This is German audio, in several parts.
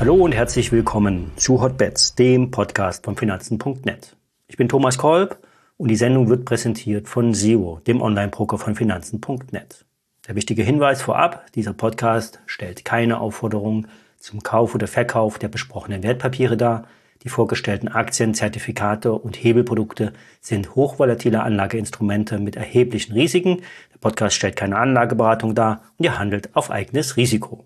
Hallo und herzlich willkommen zu Hotbets, dem Podcast von Finanzen.net. Ich bin Thomas Kolb und die Sendung wird präsentiert von Zero, dem Online-Broker von Finanzen.net. Der wichtige Hinweis vorab, dieser Podcast stellt keine Aufforderung zum Kauf oder Verkauf der besprochenen Wertpapiere dar. Die vorgestellten Aktien, Zertifikate und Hebelprodukte sind hochvolatile Anlageinstrumente mit erheblichen Risiken. Der Podcast stellt keine Anlageberatung dar und ihr handelt auf eigenes Risiko.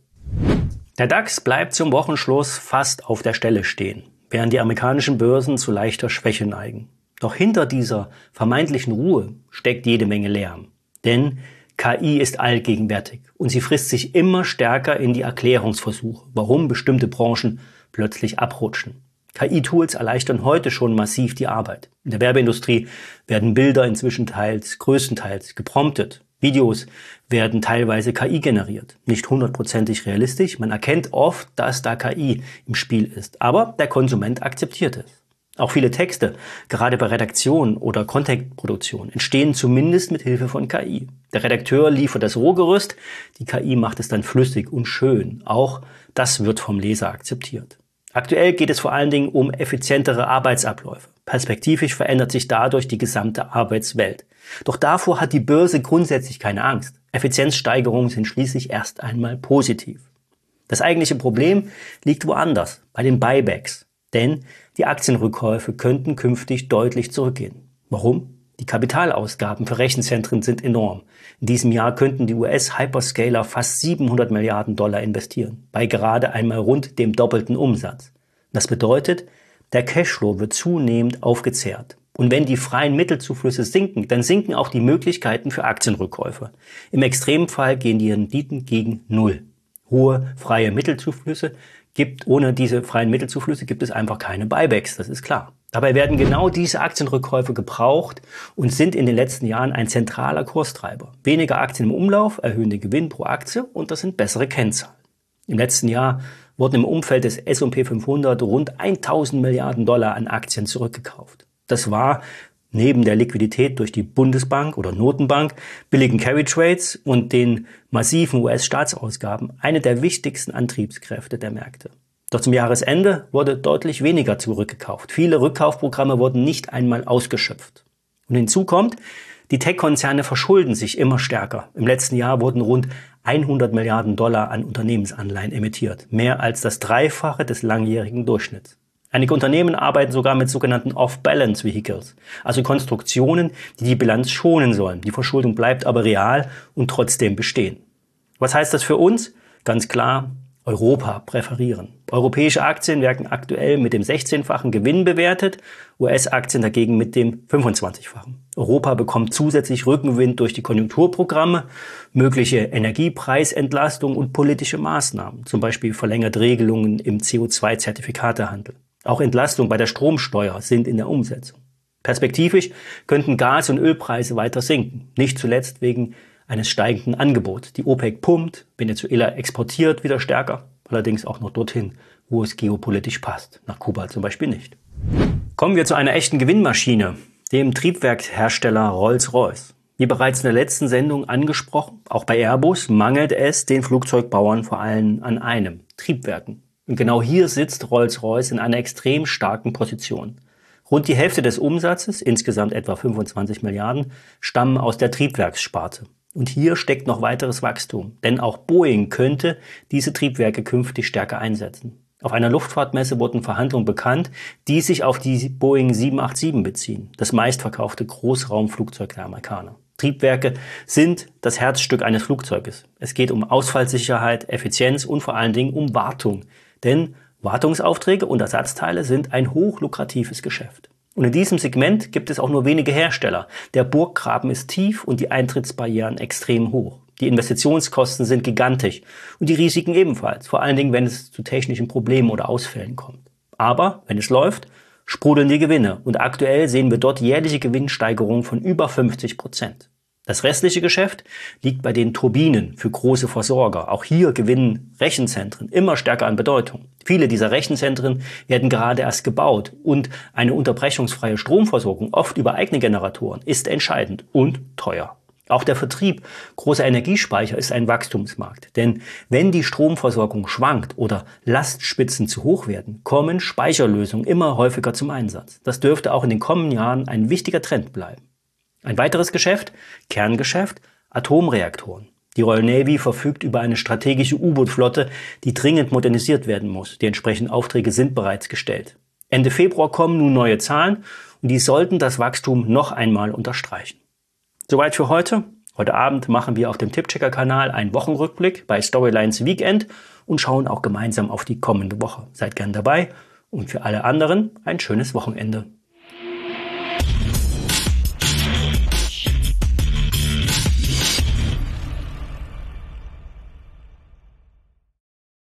Der DAX bleibt zum Wochenschluss fast auf der Stelle stehen, während die amerikanischen Börsen zu leichter Schwäche neigen. Doch hinter dieser vermeintlichen Ruhe steckt jede Menge Lärm. Denn KI ist allgegenwärtig und sie frisst sich immer stärker in die Erklärungsversuche, warum bestimmte Branchen plötzlich abrutschen. KI-Tools erleichtern heute schon massiv die Arbeit. In der Werbeindustrie werden Bilder inzwischen größtenteils gepromptet. Videos werden teilweise KI generiert. Nicht hundertprozentig realistisch. Man erkennt oft, dass da KI im Spiel ist. Aber der Konsument akzeptiert es. Auch viele Texte, gerade bei Redaktion oder Contentproduktion, entstehen zumindest mit Hilfe von KI. Der Redakteur liefert das Rohgerüst, die KI macht es dann flüssig und schön. Auch das wird vom Leser akzeptiert. Aktuell geht es vor allen Dingen um effizientere Arbeitsabläufe. Perspektivisch verändert sich dadurch die gesamte Arbeitswelt. Doch davor hat die Börse grundsätzlich keine Angst. Effizienzsteigerungen sind schließlich erst einmal positiv. Das eigentliche Problem liegt woanders, bei den Buybacks. Denn die Aktienrückkäufe könnten künftig deutlich zurückgehen. Warum? Die Kapitalausgaben für Rechenzentren sind enorm. In diesem Jahr könnten die US-Hyperscaler fast 700 Milliarden Dollar investieren, bei gerade einmal rund dem doppelten Umsatz. Das bedeutet, der Cashflow wird zunehmend aufgezehrt. Und wenn die freien Mittelzuflüsse sinken, dann sinken auch die Möglichkeiten für Aktienrückkäufe. Im Extremfall gehen die Renditen gegen Null. Hohe freie Mittelzuflüsse ohne diese freien Mittelzuflüsse gibt es einfach keine Buybacks, das ist klar. Dabei werden genau diese Aktienrückkäufe gebraucht und sind in den letzten Jahren ein zentraler Kurstreiber. Weniger Aktien im Umlauf erhöhen den Gewinn pro Aktie und das sind bessere Kennzahlen. Im letzten Jahr wurden im Umfeld des S&P 500 rund 1000 Milliarden Dollar an Aktien zurückgekauft. Das war neben der Liquidität durch die Bundesbank oder Notenbank, billigen Carry Trades und den massiven US-Staatsausgaben eine der wichtigsten Antriebskräfte der Märkte. Doch zum Jahresende wurde deutlich weniger zurückgekauft. Viele Rückkaufprogramme wurden nicht einmal ausgeschöpft. Und hinzu kommt, die Tech-Konzerne verschulden sich immer stärker. Im letzten Jahr wurden rund 100 Milliarden Dollar an Unternehmensanleihen emittiert, mehr als das Dreifache des langjährigen Durchschnitts. Einige Unternehmen arbeiten sogar mit sogenannten Off-Balance-Vehicles, also Konstruktionen, die die Bilanz schonen sollen. Die Verschuldung bleibt aber real und trotzdem bestehen. Was heißt das für uns? Ganz klar, Europa präferieren. Europäische Aktien werden aktuell mit dem 16-fachen Gewinn bewertet, US-Aktien dagegen mit dem 25-fachen. Europa bekommt zusätzlich Rückenwind durch die Konjunkturprogramme, mögliche Energiepreisentlastung und politische Maßnahmen, zum Beispiel verlängerte Regelungen im CO2-Zertifikatehandel. Auch Entlastung bei der Stromsteuer sind in der Umsetzung. Perspektivisch könnten Gas- und Ölpreise weiter sinken, nicht zuletzt wegen eines steigenden Angebots. Die OPEC pumpt, Venezuela exportiert wieder stärker, allerdings auch noch dorthin, wo es geopolitisch passt, nach Kuba zum Beispiel nicht. Kommen wir zu einer echten Gewinnmaschine, dem Triebwerkshersteller Rolls-Royce. Wie bereits in der letzten Sendung angesprochen, auch bei Airbus mangelt es den Flugzeugbauern vor allem an einem, Triebwerken. Und genau hier sitzt Rolls-Royce in einer extrem starken Position. Rund die Hälfte des Umsatzes, insgesamt etwa 25 Milliarden, stammen aus der Triebwerkssparte. Und hier steckt noch weiteres Wachstum, denn auch Boeing könnte diese Triebwerke künftig stärker einsetzen. Auf einer Luftfahrtmesse wurden Verhandlungen bekannt, die sich auf die Boeing 787 beziehen, das meistverkaufte Großraumflugzeug der Amerikaner. Triebwerke sind das Herzstück eines Flugzeuges. Es geht um Ausfallsicherheit, Effizienz und vor allen Dingen um Wartung. Denn Wartungsaufträge und Ersatzteile sind ein hochlukratives Geschäft. Und in diesem Segment gibt es auch nur wenige Hersteller. Der Burggraben ist tief und die Eintrittsbarrieren extrem hoch. Die Investitionskosten sind gigantisch und die Risiken ebenfalls, vor allen Dingen, wenn es zu technischen Problemen oder Ausfällen kommt. Aber wenn es läuft, sprudeln die Gewinne und aktuell sehen wir dort jährliche Gewinnsteigerungen von über 50%. Das restliche Geschäft liegt bei den Turbinen für große Versorger. Auch hier gewinnen Rechenzentren immer stärker an Bedeutung. Viele dieser Rechenzentren werden gerade erst gebaut und eine unterbrechungsfreie Stromversorgung, oft über eigene Generatoren, ist entscheidend und teuer. Auch der Vertrieb großer Energiespeicher ist ein Wachstumsmarkt. Denn wenn die Stromversorgung schwankt oder Lastspitzen zu hoch werden, kommen Speicherlösungen immer häufiger zum Einsatz. Das dürfte auch in den kommenden Jahren ein wichtiger Trend bleiben. Ein weiteres Geschäft, Kerngeschäft, Atomreaktoren. Die Royal Navy verfügt über eine strategische U-Boot-Flotte, die dringend modernisiert werden muss. Die entsprechenden Aufträge sind bereits gestellt. Ende Februar kommen nun neue Zahlen und die sollten das Wachstum noch einmal unterstreichen. Soweit für heute. Heute Abend machen wir auf dem Tippchecker-Kanal einen Wochenrückblick bei Storylines Weekend und schauen auch gemeinsam auf die kommende Woche. Seid gern dabei und für alle anderen ein schönes Wochenende.